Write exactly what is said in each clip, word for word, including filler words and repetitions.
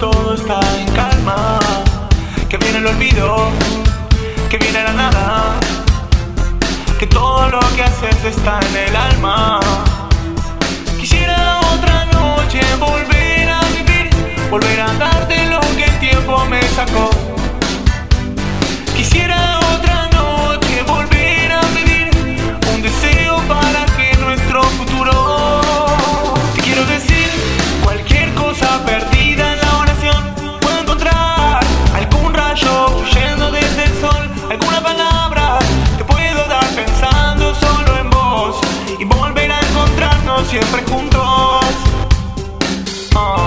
todo está en calma, que viene el olvido, que viene la nada, que todo lo que haces está en el alma. Quisiera otra noche volver a vivir, volver a darte lo que el tiempo me sacó. Quisiera otra noche volver a vivir, un deseo para que nuestro futuro. Te quiero decir cualquier cosa perdida en la oración. Puedo encontrar algún rayo huyendo desde el sol, alguna palabra te puedo dar pensando solo en vos, y volver a encontrarnos siempre juntos. Oh.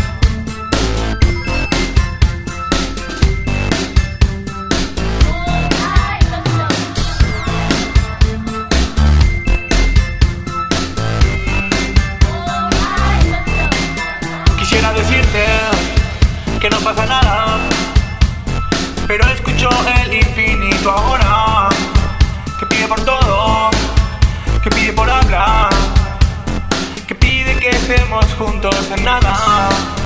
Quisiera decirte que no pasa nada, pero escucho el infinito ahora, que pide por todo, que pide por hablar, que pide que estemos juntos en nada.